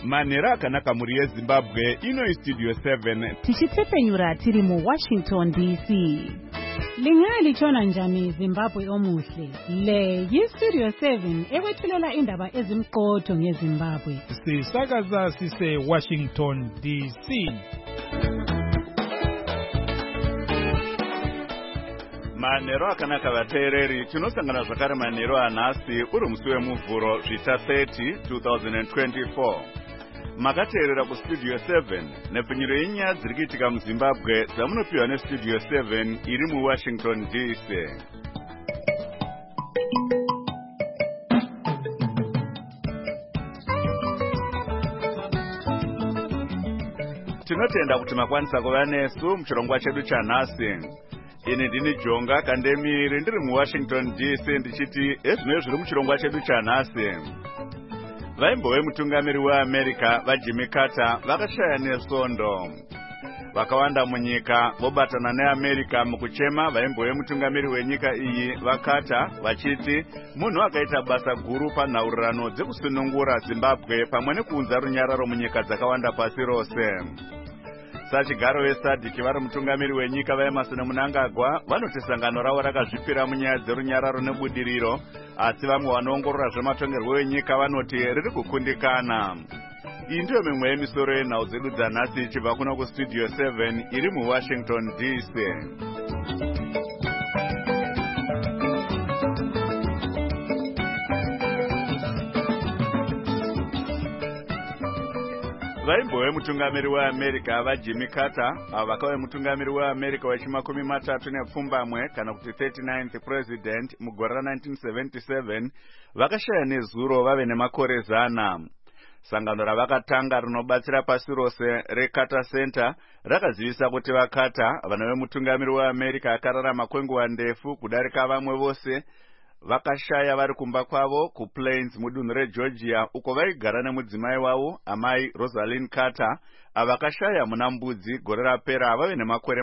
Manera akanaka muri yeZimbabwe ino Studio 7 tichitsepenyura tiri mu Washington DC. Lingali chona njani Zimbabwe omuhle. Le Studio 7 ekwethulela indaba ezimqotho ngeZimbabwe. Sisakaza sise Washington DC. Manero akanaka vateereri, tinosangana zvakare manero anhasi uri musi wemuvhuro zvita 30 2024. Makateerera kuStudio 7 nepfunyiro yenyaya dziri kuitika muZimbabwe dzamunopiwa neStudio 7 iri muWashington DC. Tinotenda kuti makwanisa kuva nesu muchirongwa chedu chanhasi. Ini ndini Jonga Kandemiri ndiri muWashington DC ndichiti ezvino zviri muchirongwa chedu chanhasi. Vaimbove mutungamiri weAmerica vaJimmy Carter vakashaya nesondo. Vakawanda munyika vobatana neAmerica mukuchema vaimbove mutungamiri wenyika iyi vaCarter vachiti munhu akaita basa guru panhaurirano dzekusunungura Zimbabwe pamwe nekuunza runyararo munyika dzakawanda pasi rose. Sachigaro veSADC vari mutungamiri wenyika vaEmerson Mnangagwa vanoti sangano ravo rakazvipira munyaya dzerunyararo nebudiriro, asi vamwe vanoongorora zvematongerwo enyika vanoti riri kukundikana. Iyi ndiyo mimwe yemisoro yenhau dzedu dzanhasi ichibva kuno kuStudio 7 iri muWashington DC. Vaimbove mutungamiri weAmerica vaJimmy Carter vakave mutungamiri weAmerica wechi30 kana kuti 39th president mugore ra1977 vakashaya nezuro vave nemakore 100. Sangano ravakatanga rinobatsira pasi rose reCarter Center rakazivisa kuti vaCarter vanove mutungamiri weAmerica akararama kwenguva ndefu kudarika vamwe vose vakashaya vari kumba kwavo kuPlains mudunhu reGeorgia uko vaigara nemudzimai wavo amai Rosalind Carter avakashaya muna Mbudzi gore rapera vave nemakore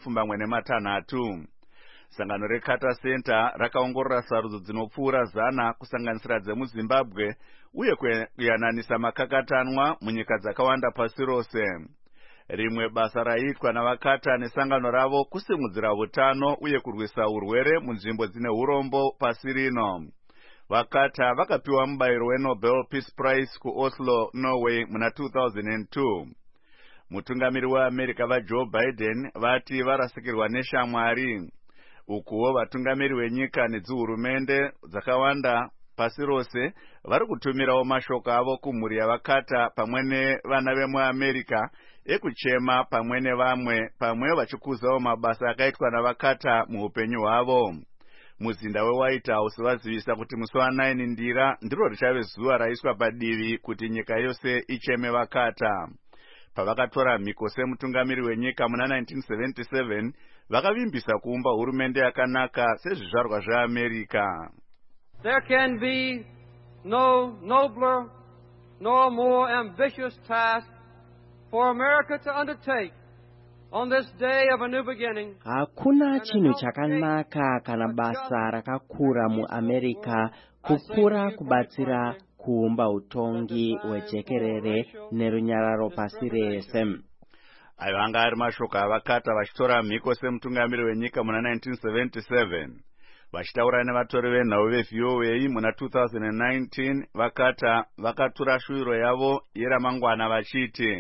26. Sangano reCarter Center rakaongorora sarudzo dzinopfuura 100 kusanganisira dzemuZimbabwe uye kuyananisa makakatanwa munyika dzakawanda pasi rose. Rimwe basa raiitwa navaCarter nesangano ravo kusimudzira utano uye kurwisa urwere munzvimbo dzine urombo pasi rino. VaCarter vakapiwa mubayiro weNobel Peace Prize kuOslo, Norway muna 2002. Mutungamiri weAmerica vaJoe Biden vati varasikirwa neshamwari. Ukuwo vatungamiri wenyika nedzihurumende dzakawanda pasi rose vari kutumirawo mashoko avo kumhuri yavaCarter pamwe nevana vemuAmerica ekuchema pamwe nevamwe pamwe vachikuzawo mabasa akaitwa navaCarter muupenyu hwavo. Muzinda weWhite House vazivisa kuti musi wa9 Ndira ndiro richave zuva raiswa padivi kuti nyika yose icheme vaCarter. Pavakatora mhiko semutungamiri wenyika muna 1977 vakavimbisa kuumba hurumende yakanaka sezvizvarwa zveAmerica. There can be no nobler nor more ambitious task for America to undertake on this day of a new beginning. Hakuna chinhu chakanaka kana basa rakakura muAmerica kupfuura kubatsira kuumba utongi hwejekerere nerunyararo pasi rese. Aya vanga ari mashoko avaCarter vachitora mhiko semutungamiri wenyika muna 1977. Vachitaura nevatori venhau veVOA muna 2019, vaCarter vakatura shuviro yavo yeramangwana vachiti,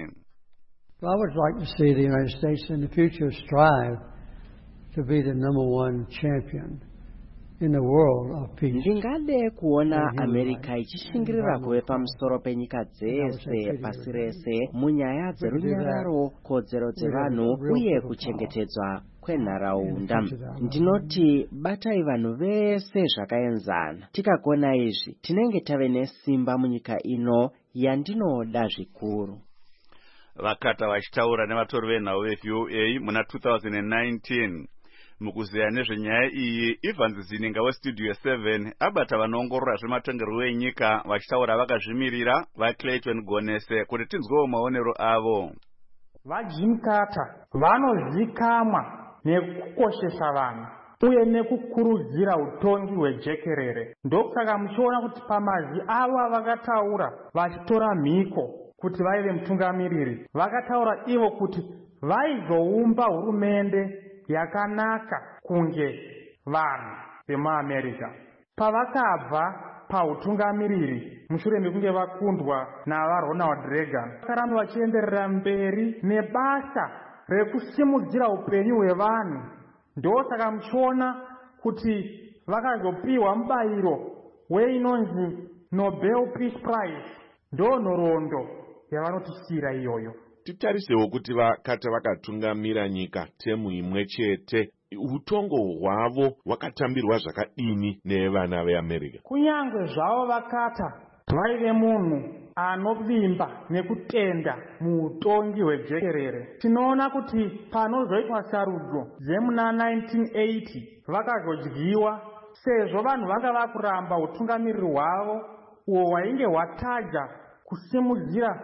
I would like to see the United States in the future strive to be the #1 champion in the world of peace. Ndingade kuona America ichishingirira kuve pamusoro penyika dzese pasi rese munyaya dzerunyararo, kodzero dzevanhu uye kuchengetedzwa kwenharaunda. Ndinoti batai vanhu vese zvakaenzana. Tikagona izvi tinenge tave nesimba munyika ino yandinoda zvikuru. VaCarter vachitaura nevatori venhau veVOA muna 2019. Mukuzeya nezvenyaya iyi, Evans Zininga weStudio 7 abata vanoongorora zvematongerwo enyika vachitaura vakazvimirira vaClayton Gonese kuti tinzwewo maonero avo. VaJimmy Carter vanozikamwa nekukoshesa vanhu uye nekukurudzira utongi hwejekerere. Ndosaka muchiona kuti pamazi avo vakataura vachitora mhiko kuti vaive mutungamiriri vakataura ivo kuti vaizoumba hurumende yakanaka kunge vanhu vemuamerica. Pavakabva pautungamiriri mushure mekunge vakundwa navaRonald Reagan, vakaramba vachienderera mberi nebasa rekusimudzira upenyu hwevanhu. Ndosaka muchiona kuti vakazopiwa mubayiro weinonzi Nobel Peace Prize. Ndo nhoroondo yavanotisira iyoyo. Titarisewo kuti vakata vakatungamira nyika temu imwe chete. Utongo hwavo wakatambirwa zvakadini nevana veAmerica? Kunyange zvavo vakata vaive munhu anovimba nekutenda muutongi hwejekerere, tinoona kuti panozoitwa sarudzo dzemuna 1980 vakazodyiwa sezvo vanhu vanga vakuramba utungamiriri hwavo uwo hwainge hwataja kusimudzira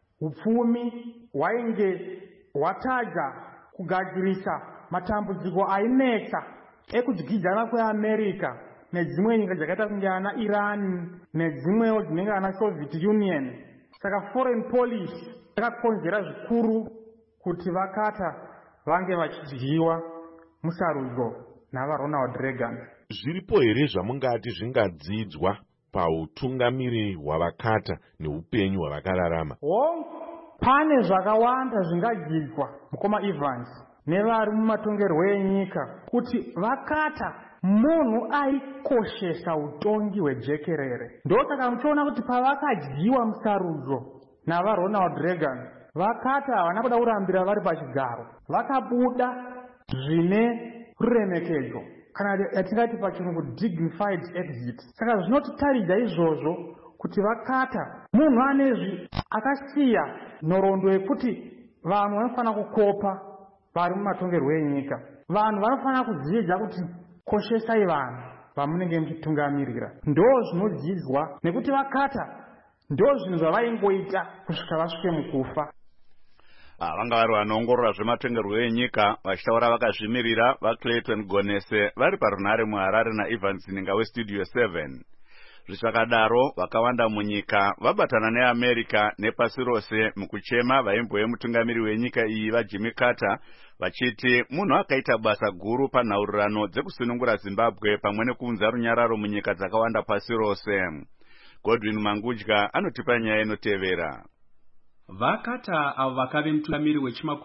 upfumi, hwainge hwataja kugadzirisa matambudziko ainetsa ekudyidzana kweAmerica nedzimwe nyika dzakaita kunge ana Iran nedzimwewo dzinenge ana Soviet Union. Saka foreign policy yakakonzera zvikuru kuti vakata vange vachidyiwa musarudzo navaRonald Reagan. Zviripo here zvamungati zvingadzidzwa pautungamiri hwavakata neupenyu hwavakararama? Pane zvakawanda zvingadzidzwa, mukoma Evans, nevari mumatongerwo enyika, kuti vakata munhu aikoshesa utongi hwejekerere. Ndosaka muchiona kuti pavakadyiwa musarudzo navaRonald Reagan, vakata havana kuda kurambira vari pachigaro, vakabuda zvine ruremekedzo, kana yatingati pachirungu dignified exit. Saka zvinotitarija izvozvo kuti vakata munhu anezvi akasiya nhoroondo yekuti vanhu vanofanira kukopa vari mumatongerwo enyika. Vanhu vanofanira kudzidza kuti koshesai vanhu vamunenge muchitungamirira. Ndo zvinodzidzwa nekuti vakata ndo zvinhu zvavaingoita kusvika vasvike mukufa. Vanga vari vanoongorora zvematongerwo enyika vachitaura vakazvimirira vaClayton Gonese vari parunhare muHarare naEvans Ninga weStudio 7. Zvichakadaro vakawanda munyika vabatana neAmerica nepasi rose mukuchema vaimbo vemutungamiri wenyika iyi vaJimmy Carter vachiti munhu akaita basa guru panhaurirano dzekusunungura Zimbabwe pamwe nekuunza runyararo munyika dzakawanda pasi rose. Godwin Mangudya anotipa nyaya inotevera. Vakata avo vakave mutungamiri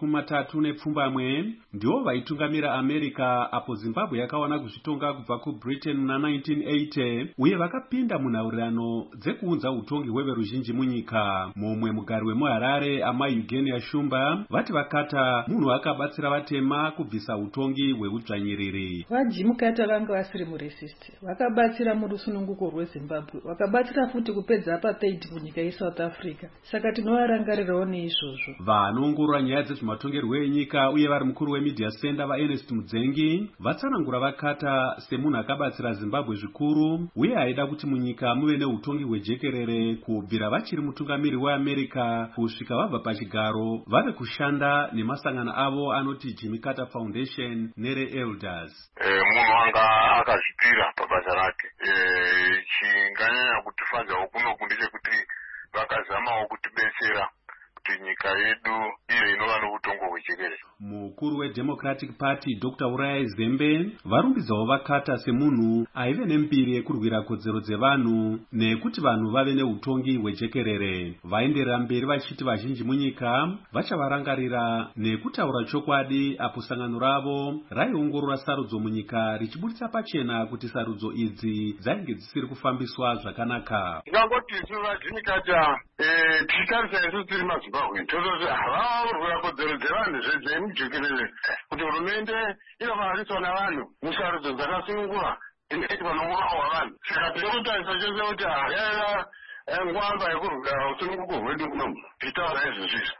we30 ndivo vaitungamira America apo Zimbabwe yakawana kuzvitonga kubva kuBritain muna 1980 uye vakapinda munhaurirano dzekuunza utongi hweveruzhinji munyika. Mumwe mugari wemuHarare Amai Eugenia Shumba vati vakata munhu akabatsira vatema kubvisa utongi hweudzvanyiriri. VaJimmy Carter vanga vasiri muracist, vakabatsira murusununguko rweZimbabwe, vakabatsira futi kupedza apartheid munyika yeSouth Africa. Saka tinovaranga neizvozvo. Vanoongorora nyaya dzezvematongerwo enyika uye vari mukuru weMedia Center vaErnest Mudzengi vatsanangura vakata semunhu akabatsira Zimbabwe zvikuru uye aida kuti munyika muve neutongi hwejekerere kubvira vachiri mutungamiri weAmerica kusvika vabva pachigaro vave kushanda nemasangano avo anoti Jimmy Carter Foundation nereElders. Munhu anga akazvipira pabasa rake. Chinganyanya kutifadzawo kunoku ndechekuti vakazamawo kutibetsera kuti nyika yedu iyo inova noutongo hwejekerere. Mukuru weDemocratic Party Dr. Uriah Zembe varumbidzawo vakata semunhu aive nembiri yekurwira kodzero dzevanhu nekuti vanhu vave neutongi hwejekerere. Vaenderera mberi vachiti vazhinji munyika vachavarangarira nekutaura chokwadi apo sangano ravo raiongorora sarudzo munyika richibudisa pachena kuti sarudzo idzi dzainge dzisiri kufambiswa zvakanaka. Ndingangoti isu vaJimmy Carter tichitarisa isu tiri maZimbabwe tototi havava kurwira kodzero dzevanhu zvemujekerere kuti hurumende inofanira navanhu musarudzo dzakasunungura inoiti panongorwa hwavanhu. Saka tiri kutarisa chose kuti yaiva ngwamba yekurwira usununguko hwedu kunomu tichitaura izvozvizvo.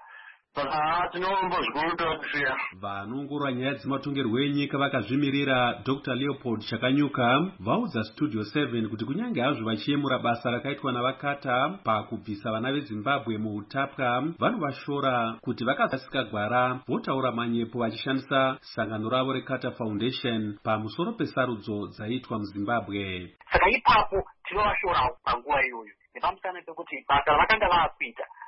Vanoongorora nyaya dzematongerwo enyika vakazvimirira Dr. Leopold Chakanyuka vaudza Studio 7 kuti kunyange hazvo vachiyemura basa rakaitwa navakata pakubvisa vana veZimbabwe muutapwa vanovashora kuti vakazasika gwara votaura manyepo vachishandisa sangano ravo reCarter Foundation pamusoro pesarudzo dzaiitwa muZimbabwe. Saka ipapo tinovashorawo panguva iyoyo nepamusana pekuti basa ravakanga vaakuita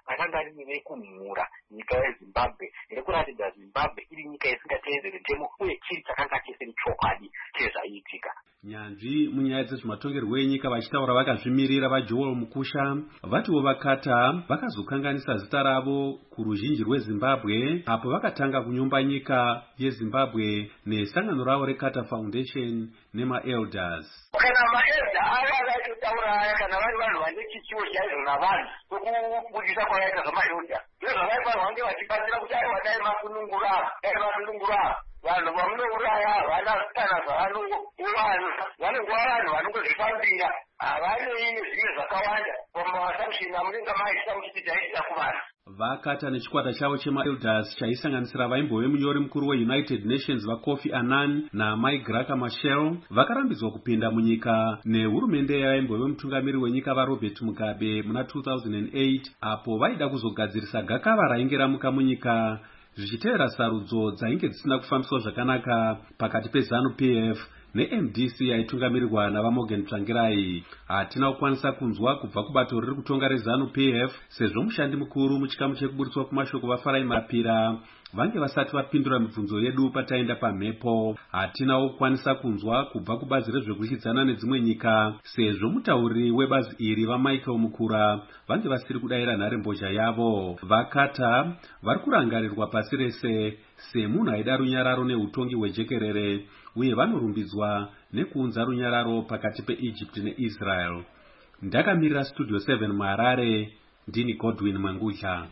akanga ari nekumhura nyika yezimbabwe nekuratidza zimbabwe iri nyika isingateedzeri ntemo uye chiri chakanga chisiri chokwadi chezvaiitika. Nyanzvi munyaya dzezvematongerwo enyika vachitaura vakazvimirira vaJoel Mukusha vatiwo vakata vakazokanganisa zita ravo kuruzhinji rweZimbabwe apo vakatanga kunyumba nyika yeZimbabwe nesangano ravo reCarter Foundation nemaelders. Kana maelda anga achitaura aya kana vari vanhu vane chichiwo chaizvo navanhu kokubudisa kwavaita zvamaelda ndizvo zvavaifanirwa kunge vachibatsira kuti aiwa dai masunungura vanhu vamunouraya havana zvavanowana vanongova vanhu vanongozvifambira havanei nezvimwe zvakawanda pamaassumption amunenge maisa muchiti taitira kuvanhu. Vakata nechikwata chavo chemaelders chaisanganisira vaimbove munyori mukuru weUnited Nations vaKofi Annan naMike Graka Machel vakarambidzwa kupinda munyika nehurumende yavaimbove mutungamiri wenyika vaRobert Mugabe muna 2008 apo vaida kuzogadzirisa gakava rainge ramuka munyika zvichitevera sarudzo dzainge dzisina kufambiswa zvakanaka pakati peZANU-PF neMDC yaitungamirirwa navaMorgan Tsvangirai. Hatina kukwanisa kunzwa kubva kubato riri kutonga reZANU-PF sezvo mushandi mukuru muchikamu chekuburitswa kumashoko vaFarai Mapira vange vasati vapindura mibvunzo yedu pataenda pamhepo. Hatinawo kukwanisa kunzwa kubva kubazi rezvekuchidzana nedzimwe nyika sezvo mutauriri webazi iri vaMichael Mukura vange vasiri kudayira nharembozha yavo. Vakata vari kurangarirwa pasi rese semunhu aida runyararo neutongi hwejekerere uye vanorumbidzwa nekuunza runyararo pakati peEgypt neIsrael. Ndakamirira Studio 7 muHarare, ndini Godwin Mangudla.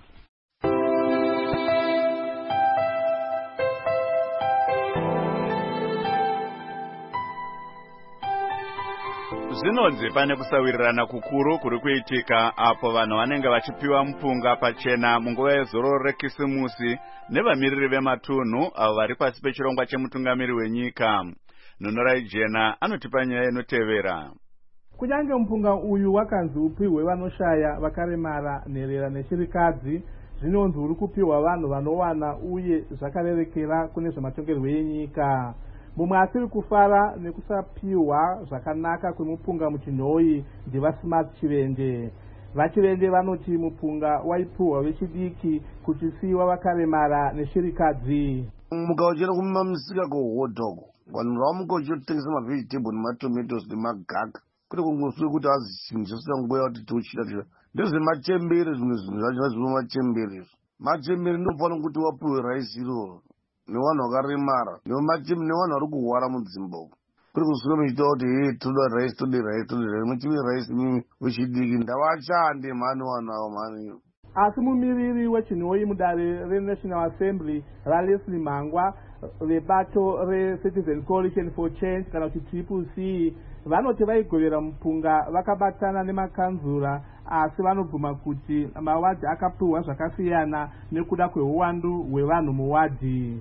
Zvinonzi pane kusawirirana kukuru kuri kuitika apo vanhu vanenge vachipiwa mupunga pachena munguva yezororo rekisimusi nevamiriri vematunhu avo vari pasi pechirongwa chemutungamiri wenyika. Nhonorai Jena anotipa nyaya inotevera. Kunyange mupunga uyu wakanzi upiwe vanoshaya, vakaremara, nherera neshirikadzi, zvinonzi uri kupiwa vanhu vanowana uye zvakarerekera kune zvematongerwo enyika. Mumwe asiri kufara nekusapiwa zvakanaka kwemupunga muchinhoi ndevasmart Chirende. VaChirende vanoti mupunga waipiwa vechidiki kuchisiyiwa vakaremara neshirikadzi. Mukauchera kumamisika kuhodhoko vanhu vamuka uchitengesa mavegetables nematomatoes nemagaka kuri kungoswe kuti azichinjisira nguva kuti tochita ndezvemachembere zvimwe zvinhu zvacho zvemachembere. Machembere ndofana kuti wapiwe raisi iroro nevanhu vakaremara nevanhu vari kuhwara muZimbabwe kuri kusvika muchita kuti toda raisi muchive raisi mimi wechidiki ndavachande mhani vanhu avo mhani. Asi mumiriri wechinhoi mudare reNational Assembly raLeslie Mangwa vebato reCitizen Coalition for Change kana kuti CCC vanoti vaigovera mupunga vakabatana nemakanzura asi vanobvuma kuti mawadhi akapiwa zvakasiyana nekuda kweuwandu hwevanhu muwadhi.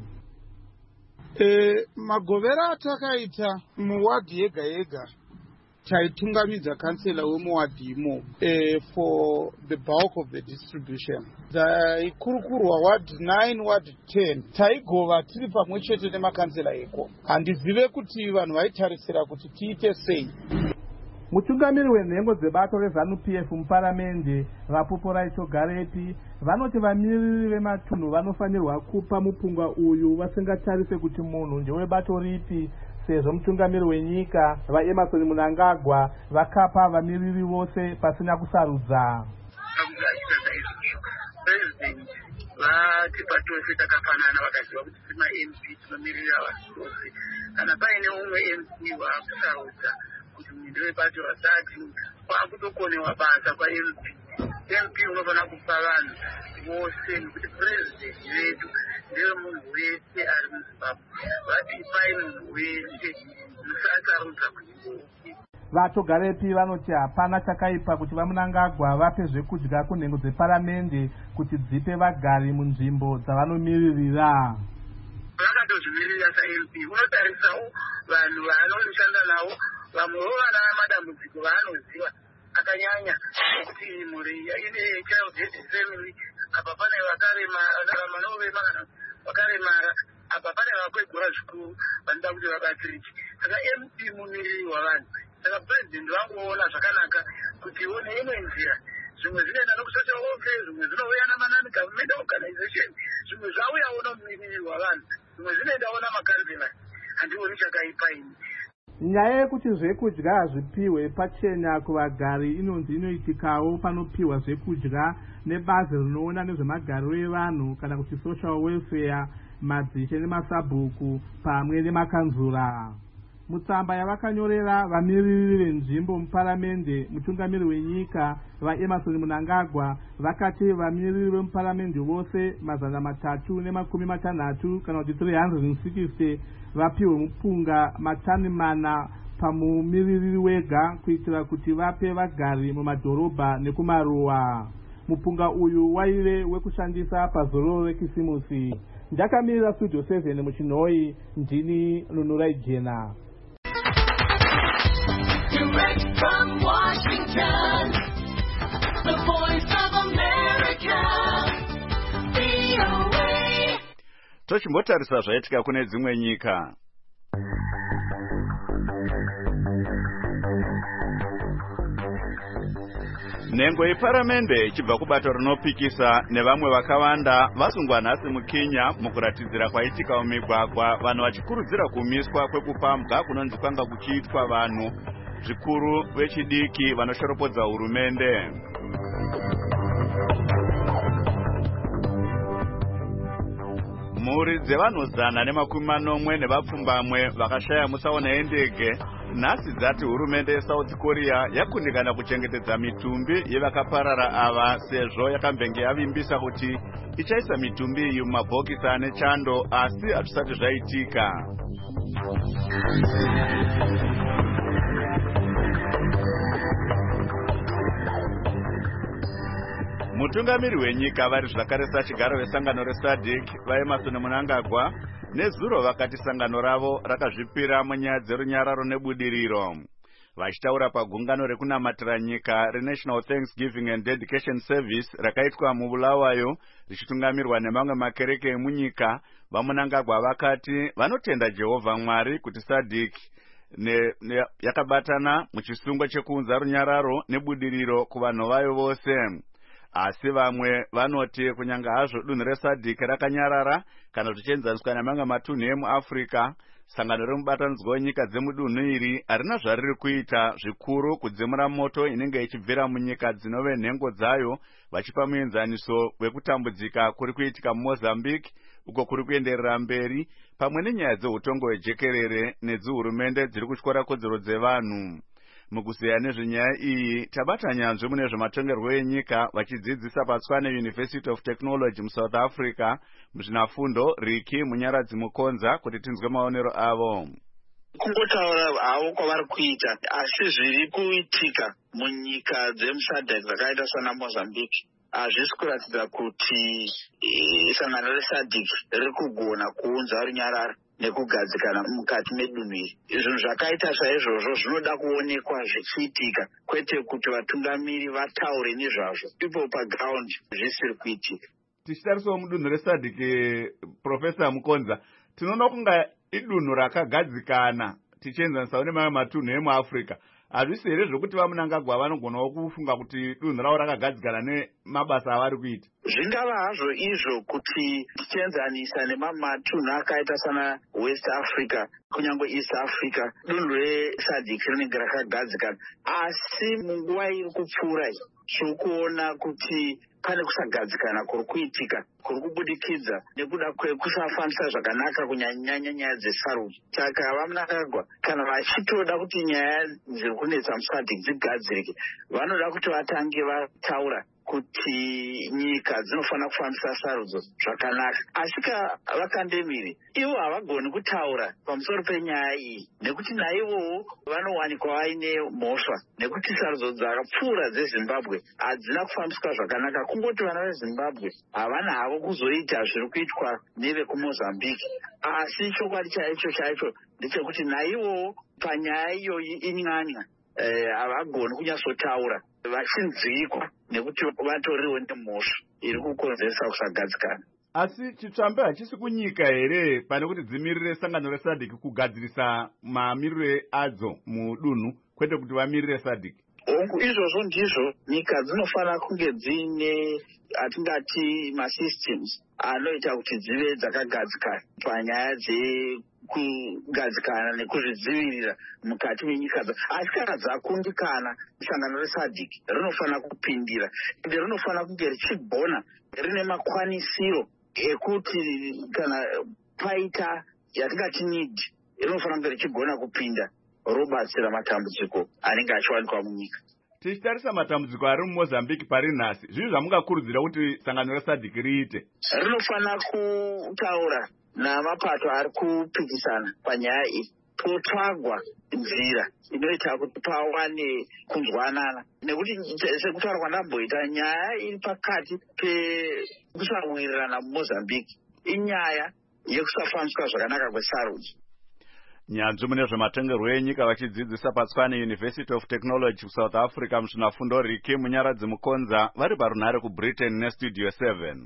Magovera atakaita muwadhi yega yega taitungamidza kansela wemuwadhi imo for the bulk of the distribution. Taikurukurwa ward 9 ward 10 taigova tiri pamwe chete nemakansela eko. Handizive kuti vanhu vaitarisira kuti tiite sei. Mutungamiri wenhengo dzebato reZANU-PF muparamende Vapopo Raito Garepi vanoti vamiriri vematunhu vanofanirwa kupa mupunga uyu vasingatarise kuti munhu ndewebato ripi sezvo mutungamiri wenyika vaEmerson Mnangagwa vakapa vamiriri vose pasina kusarudza. President vatipa tose takafanana vakaziva kuti sema-MP tinomirira vanhu vose. Kana paine umwe MP waakusarudza kuti muindi webato vasati waakutokonewa basa kwaMP. MP unofana kupa vanhu vose nekuti president vedu ndewe munhu wese ari muZimbabwe. Vatipai munhu wese musasarudza kuti ngopi. VaTogarepi vanoti hapana chakaipa kuti vaMnangagwa vape zvekudya kunhengo dzeparamende kuti dzipe vagari munzvimbo dzavanomiririra. Vakatozvimirira saMP unotarisawo vanhu vaanoshanda navo vamwe vovana madambudziko vaanoziva akanyanya kuti mhuri ine child headed family apa pane vakaremara kana vakaremara apa pane vakwegura zvikuru vanoda kuti vabatsirike. Saka MP mumiriri wavanhu. Saka president vangoona zvakanaka kuti one imwe nzira zvimwe zvinoenda nekusocial welfare, zvimwe zvinouya namanani government organization, zvimwe zvauyawo nomumiriri wavanhu, zvimwe zvinoendawo namakanzela. Handioni chakaipa ini. Nyaya yekuti zvekudya zvipiwe pachena kuvagari inonzi inoitikawo panopiwa zvekudya nebazi rinoona nezvemagariro evanhu kana kuti social welfare, madzishe nemasabhuku pamwe nemakanzura. Mutsamba yavakanyorera vamiriri venzvimbo muparamende, mutungamiri wenyika vaEmerson Mnangagwa vakati vamiriri vemuparamende vose 360 kana kuti 360 vapiwe mupunga matani 4 pamumiriri wega kuitira kuti vape vagari mumadhorobha nekumaruwa. Mupunga uyu waive wekushandisa pazororo rekisimusi. Ndakamirira Studio 7 muChinoi, ndini Nunurai Jena. Direct from Washington, the voice of America, VOA. Tochimbotarisa zvaitika kune dzimwe nyika. Nhengo yeparamende ichibva kubato rinopikisa nevamwe vakawanda vasungwa nhasi muKenya mukuratidzira kwaitika mumigwagwa, vanhu vachikurudzira kumiswa kwekupambwa kunonzi kwanga kuchiitwa vanhu zvikuru vechidiki vanoshoropodza hurumende. Mhuri dzevanhu 140 nevapfumbamwe vakashaya mutsaona yendege nhasi dzati hurumende yeSouth Korea yakundikana kuchengetedza mitumbi yevakaparara ava sezvo yakambenge yavimbisa kuti ichaisa mitumbi iyi mumabhokisi ane chando, asi hazvisati zvaitika. Mutungamiri wenyika vari zvakare sachigaro vesangano reSADC vaEmerson Mnangagwa nezuro vakati sangano ravo rakazvipira munyaya dzerunyararo nebudiriro. Vachitaura pagungano rekunamatira nyika reNational Thanksgiving and Dedication Service rakaitwa muBulawayo richitungamirwa nemamwe makereke emunyika, vaMnangagwa vakati vanotenda Jehovha Mwari kuti SADC yakabatana muchisungo chekuunza runyararo nebudiriro kuvanhu vayo vose. Asi vamwe vanoti kunyanga hazvo dunhu reSADC rakanyarara kana zvichienzaniswa nemamwe matunhu emuAfrica, sangano remubatanidzwa wenyika dzemudunhu iri harina zvariri kuita zvikuru kudzimura moto inenge ichibvira munyika dzinove nhengo dzayo, vachipa muenzaniso wekutambudzika kuri kuitika muMozambique uko kuri kuenderera mberi, pamwe nenyaya dzeutongo hwejekerere nedzihurumende dziri kutyora kodzero dzevanhu. Mukuzeya nezvenyaya iyi tabata nyanzvi mune zvematongerwo enyika vachidzidzisa paTshwane University of Technology muSouth Africa muzvinafundo Riki Munyaradzi Mukonza kuti tinzwe maonero avo. Kungotaura havo kwavari kuita, asi zviri kuitika munyika dzemuSADC dzakaita sana Mozambique hazvisi kuratidza kuti sangano reSADC riri kugona kuunza runyararo nekugadzikana mukati medunhu iri. Zvinhu zvakaita saizvozvo zvinoda kuonekwa zvichiitika, kwete kuti vatungamiri vataure nezvazvo ipo paground zvisiri kuitika. Tichitarisawo mudunhu reSADC, Profesa Mukonza, tinoona kunga idunhu rakagadzikana tichienzanisawo nemamwe matunhu emuAfrica. Hazvisi here zvokuti vaMnangagwa vanogonawo kufunga kuti dunhu ravo rakagadzikana nemabasa avari kuita? Zvingava hazvo izvo kuti tichienzanisa nemamwe matunhu akaita sana West Africa kunyange East Africa, dunhu reSADC rinenge rakagadzikana, asi munguva iri kupfuura tinokuona kuti pane kusagadzikana kuri kuitika kuri kubudikidza nekuda kwekusafambisa zvakanaka kunyanya nyaya dzesarudzo. Saka vaMnangagwa kana vachitoda kuti nyaya dziri kunetsa muSADC dzigadzirike, vanoda kuti vatange vataura kuti nyika dzinofanira kufambisa sarudzo zvakanaka. Asi vakandemiri ivo havagoni kutaura pamusoro penyaya iyi, nekuti naivowo vanowanikwa vaine mhosva, nekuti sarudzo dzakapfuura dzeZimbabwe hadzina kufambiswa zvakanaka. Kungoti vana veZimbabwe havana havo kuzoita zviri kuitwa nevekuMozambique, asi chokwadi chaicho ndechekuti naivowo panyaya iyoyi inyanya havagoni kunyatsotaura, vachinzwikwa nekuti vatoriwo nemhosva iri kukonzeresa kusagadzikana. Asi chitsvambe hachisi kunyika here pane kuti dzimirire sangano reSADC kugadzirisa mamiriro adzo mudunhu, kwete kuti vamirire SADC? izvozvo ndizvo nyika dzinofanira kunge dziine atingati masystems anoita kuti dzive dzakagadzikana panyaya dzekugadzikana nekuzvidzivirira mukati menyika asi kana dzakundikana sangano resadc rinofanira kupindira ende rinofanira kunge richigona rine makwanisiro ekuti kana paita yatingati need rinofanira kunge richigona kupinda robatsira matambudziko anenge achiwanikwa munyika. Tichitarisa matambudziko ari muMozambique pari nhasi, zvizvi zvamungakurudzira kuti sangano resadc riite? Rinofanira kutaura namapato ari kupikisana panyaya iyi potsvagwa nzira inoita kuti pawane kunzwanana, nekuti sekutaura kwandamboita nyaya iri pakati pekusawirirana muMozambique inyaya yekusafambiswa zvakanaka kwesarudzo. Nyanzvi mune zvematongerwo enyika vachidzidzisa paTshwane University of Technology kuSouth Africa muzvinafundo Riki Munyaradzi Mukonza vari parunhare kuBritain neStudio 7.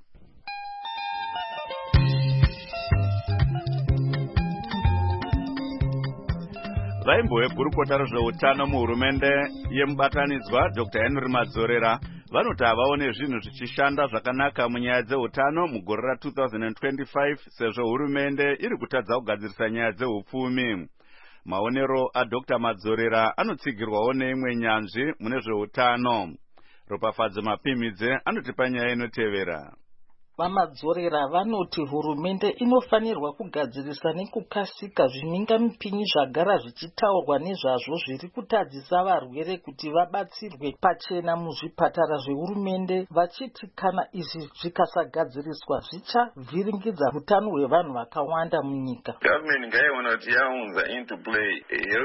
Vaimbo vegurukota rezveutano muhurumende yemubatanidzwa Dr. Henry Madzorera vanoti havaone zvinhu zvichishanda zvakanaka munyaya dzeutano mugore ra2025 sezvo hurumende iri kutadza kugadzirisa nyaya dzeupfumi. Maonero aDr. Madzorera anotsigirwawo neimwe nyanzvi mune zveutano. Ropafadzo Mapimidze anotipa nyaya inotevera. Vamadzorera vanoti hurumende inofanirwa kugadzirisa nekukasika zvimingamipinyi zvagara zvichitaurwa nezvazvo zviri kutadzisa varwere kuti vabatsirwe pachena muzvipatara zvehurumende, vachiti kana izvi zvikasagadziriswa zvichavhiringidza utano hwevanhu vakawanda munyika. Government ngaiona kuti yaunza into play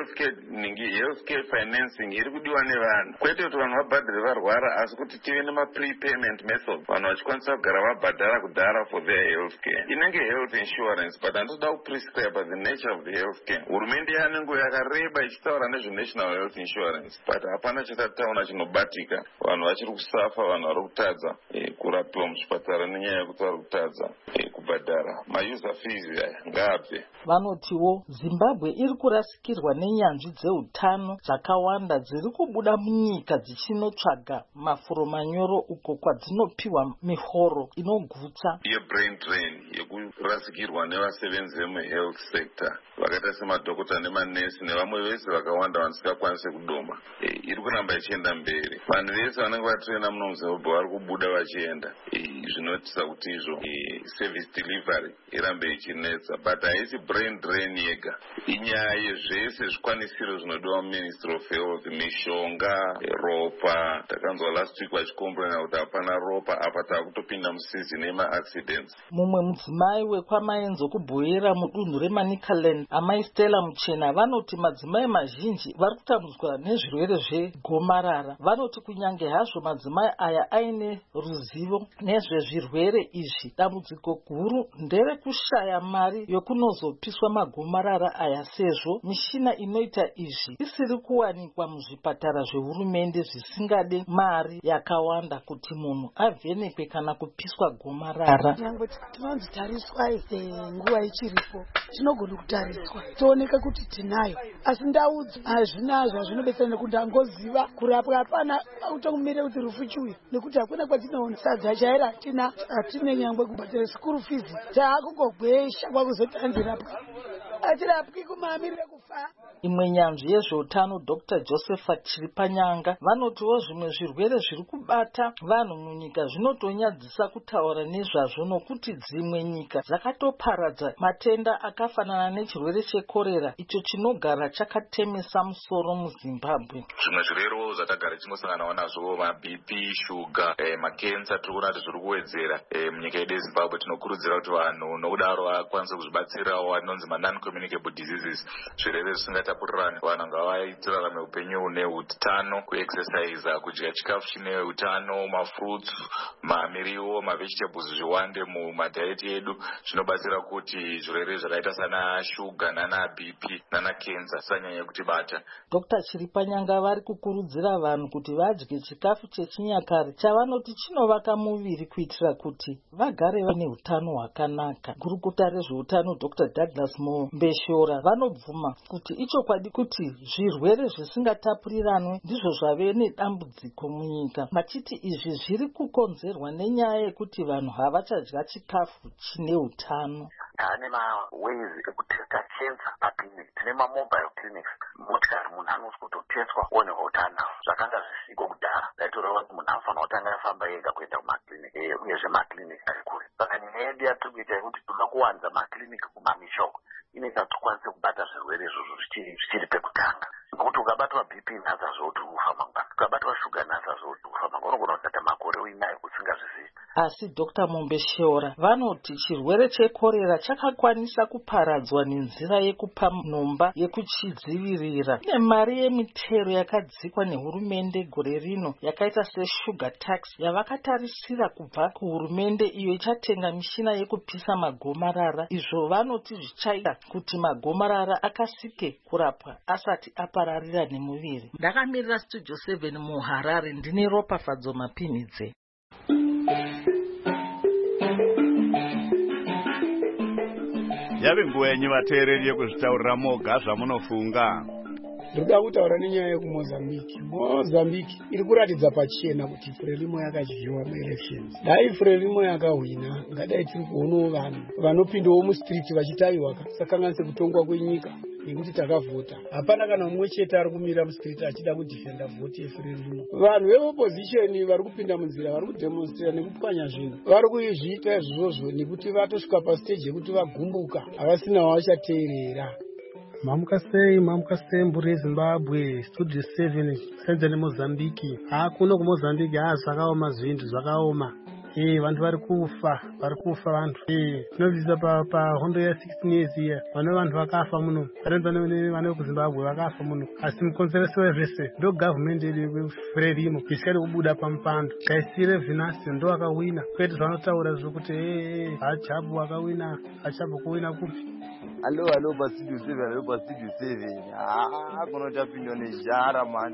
healthcare financing iri kudiwa nevanhu, kwete kuti vanhu vabhadhare varwara asi kuti tive nema-prepayment method, vanhu vachikwanisa kugara vabhadhara kudhara for their healthcare. Inenge health insurance, but handitoda kuprescribe the nature of the healthcare. Hurumende yanengo yakareba ichitaura nezvenational health insurance, but hapana chatataona chinobatika. Vanhu vachiri kusafa, vanhu vari kutadza kurapiwa muzvipatara nenyaya yekuti vari kutadza kubhadhara mauser fees ngaabve. Vanotiwo Zimbabwe iri kurasikirwa nenyanzvi dzeutano dzakawanda dziri kubuda munyika dzichinotsvaga mafuro manyoro uko kwadzinopiwa mihoro inogutsa. Brain drain yekurasikirwa nevasevenzi vemuhealth sector vakaita semadhokota nemanesi nevamwe vese vakawanda vanisingakwanise kudoma iri kuramba ichienda mberi. Vanhu vese vanenge vatrena muno muZimbabwe vari kubuda vachienda, zvinotisa kuti izvo service delivery irambe ichinetsa, but haisi brain drain yega, inyaya yezvese zvikwanisiro zvinodiwa muMinistry of Health, mishonga, ropa. Takanzwa last week vachikomplaina kuti hapana ropa, apa taakutopinda musizini yema-accidents. Mumwe mudzimai wekwamaenzo kubhoera mudunhu reManicaland, amai Stella Muchena, vanoti madzimai mazhinji vari kutambudzwa nezvirwere zvegomarara. Vanoti kunyange hazvo madzimai aya aine ruzivo nezvezvirwere izvi, dambudziko guru nderekushaya mari yokunozopiswa magomarara aya, sezvo mishina inoita izvi isiri kuwanikwa muzvipatara zvehurumende zvisingade mari yakawanda kuti munhu avhenekwe kana kupiswa gomarara. Nyangwe tinonzi tariswa nguva ichiripo, tinogona kutariswa tooneka kuti tinayo, asi ndaudzo hazvina zvazvinobetsera nekuti angoziva kurapwa hapana utomumire kuti rufu chiuya, nekuti hakuna kwatinoona sadza chaira hatine nyangwe kubhadhara school fees, taakungogwesha kwakuzoti andirapwa atirapwi kumamirire kufa. Imwe nyanzvi yezveutano Dr. Josephat Chiripanyanga vanotiwo zvimwe zvirwere zviri kubata vanhu munyika zvinotonyadzisa kutaura nezvazvo, nokuti dzimwe nyika dzakatoparadza matenda akafanana nechirwere chekorera icho chinogara chakatemesa musoro muZimbabwe. Zvimwe zvirwere zvakagara tinosanganawo nazvo maBP, shuga, makensa tiri kuona kuti zviri kuwedzera munyika yedu yeZimbabwe. Tinokurudzira kuti vanhu nokudaro vakwanise kuzvibatsirawo anonzi non-communicable diseases, zvirwere zvisingatapurirane. Vanhu ngavatirarame upenyu hune utano, kuexercise, kudya chikafu chine utano, mafruits, mamiriwo, mavegetables zviwande mumadhayeti edu, zvinobatsira kuti zvirwere zvakaita sana shuga nana BP nana kensa zisanyanya kutibata. Dr. Chiripanyanga vari kukurudzira vanhu kuti vadye chikafu chechinyakare chavanoti chinovaka muviri kuitira kuti vagare vane utano hwakanaka. Gurukota rezveutano Dr. Douglas Moore Mumbeshora vanobvuma kuti ichokwadi kuti zvirwere zvisingatapuriranwe ndizvo zvave nedambudziko munyika, vachiti izvi zviri kukonzerwa nenyaya yekuti vanhu havachadya chikafu chine utano. Taane maways ekutesta cancer paclinic, tine mamobile clinics, motikari munhu anonzi kutoteswa onekwa utano, zvakanga zvisiko kudhara. Daitoreva kuti munhu anofanira kutanga afamba ega kuenda kumakiriniki, uyezve makiriniki ari kure. Saka nyaya yedu yatiri kuita yekuti toda kuwanza makiriniki kumamishoko, inoita kuti tikwanise kubata zvirwere izvozvo zvichiri pekutanga. Ngokuti ukabatwa BP nhasa zvokuti ufa mangwana, ukabatwa shuga nhasa zvokuti ufa mangwana, unogona kutata makore uinayo usingazvizivi. Asi Dr. Mumbeshora vanoti chirwere chekorera chakakwanisa kuparadzwa nenzira yekupa nhomba yekuchidzivirira. Kune mari yemitero yakadzikwa nehurumende gore rino yakaita sesugar tax yavakatarisira kubva kuhurumende iyo ichatenga mishina yekupisa magomarara. Izvo vanoti zvichaita kuti magomarara akasike kurapwa asati apararira nemuviri. Ndakamirira Studio 7 muHarare, ndine Ropafadzo Mapinidze. Yave nguva yenyu vateereri yekuzvitaurira moga zvamunofunga. Ndoda kutaura nenyaya yekumozambiki. Mozambiki iri kuratidza pachena kuti Frelimo yakadyiwa maelections. Dai Frelimo yakahwina, ngadai tiri kuonawo vanhu vanopindawo mustriti vachitaviwa sakanganise kutongwa kwenyika nekuti takavhota. Hapana kana mumwe chete ari kumira mustriti achida kudhifenda vhoti yeFrelimo. Vanhu veopposition vari kupinda munzira, vari kudemonstrate nekupwanya zvinhu. Vari kuzviita izvozvo nekuti vatosvika pastage yekuti vagumbuka, havasina wavachateerera. Mamuka sei mburi yeZimbabwe, Studio 7 senze neMozambiki. Kuno kuMozambiki zvakaoma zvintu zvakaoma. Vantu vari kufa vantu. Tinobvisa pahondo ya16 years iya. Vane vantu vakafa muno. Vane kuZimbabwe vakafa muno. Asi mukonzereso wezvese ndo government yedu yeFrelimo isikari kubuda pampando. Kaisire Venancio ndo akawina. Kwete zvanotaura zvokuti Hachabu akawina, Hachabu kuwina kupi. Hello, Studio 7. Kuno tapindwa nejara man.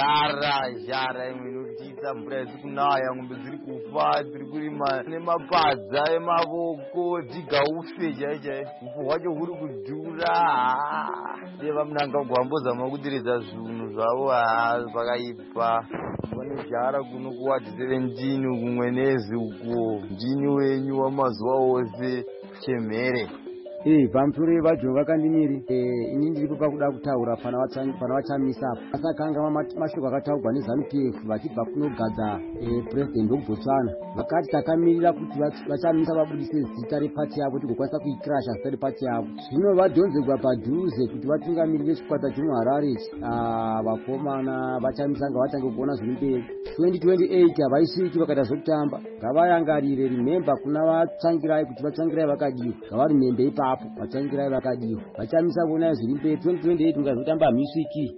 Jara imwe inotiisa mvura isi kunaya, ngombe dziri kufa, dziri kurima nemapadza emavoko, dziga ufe chaichai. Ufu hwacho huri kudhura. Deva munanga kuhambozama kudiridza zvinhu zvavo pakaipa. Kune jara kuno kuwadi 17 kumwenezi uko. Ndini wenyu wamazuva ose chemhere. Vamture vajo vakandimiri ini ndiripo pakuda kutaura pana vachamisa apa asakanga mashoko akataurwa neZANU-PF vachibva kunogadza president weBotswana vakati takamirira kuti vachamisa vabudise zita repati yavo tigokwanisa kuikrasha zita repati yavo. Zvino vadhonzerwa padhuze kuti vatungamirire chikwata chomuHarare vakomana vachamisa ngavatange kuona zviri mberi. 2028 havaisviki vakaita zvokutamba. Ngavayangarire rimemba kuna vatsangirai kuti vatsangirai vakadiwa, ngavari membe ipapo vatsangirai vakadiwa, vachamisa kuona zviri mberi. 2028 ungazotamba hamisviki.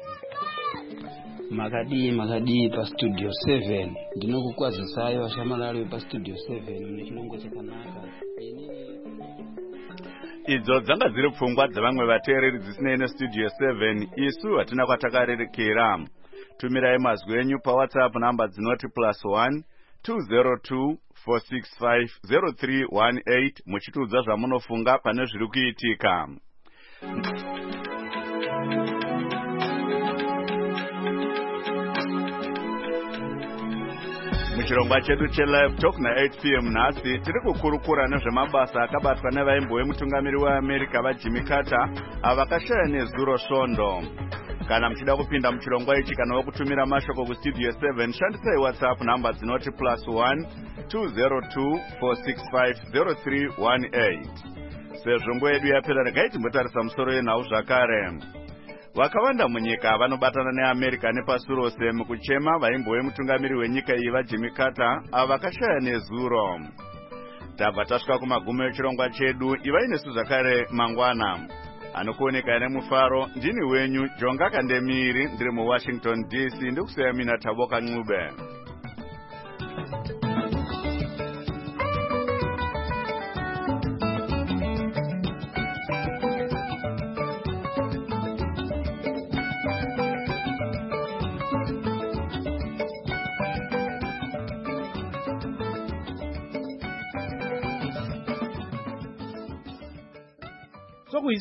Makadii paStudio 7 ndinokukwazisai vashamarari paStudio 7 mune chirongwa chakanaka. Idzo dzanga dziri pfungwa dzavamwe vateereri dzisinei neStudio 7. Isu hatina kwatakarerekera. Tumirai mazwi enyu paWhatsApp namba dzinoti +1 202 465 0318 muchitiudza zvamunofunga pane zviri kuitika. Muchirongwa chedu cheLive Talk na8 p.m. nhasi tiri kukurukura nezvemabasa akabatwa nevaimbo vemutungamiri weAmerica vaJimmy Carter avakashaya nezuro svondo. Kana muchida kupinda muchirongwa ichi kana wokutumira mashoko kuStudio 7 shandisai WhatsApp namba dzinoti +1 202 465 0318. Sezvo nguva yedu yapera regai timbotarisa musoro yenhau zvakare. Vakawanda munyika vanobatana neAmerica nepasi rose mukuchema vaimbo vemutungamiri wenyika iyi vaJimmy Carter avakashaya nezuro. Tabva tasvika kumagumo echirongwa chedu. Ivai nesu zvakare mangwana. Anokuoneka nemufaro ndini wenyu Jonga Kandemiri, ndiri muWashington DC. Ndikusiyamina Taboka Ncube.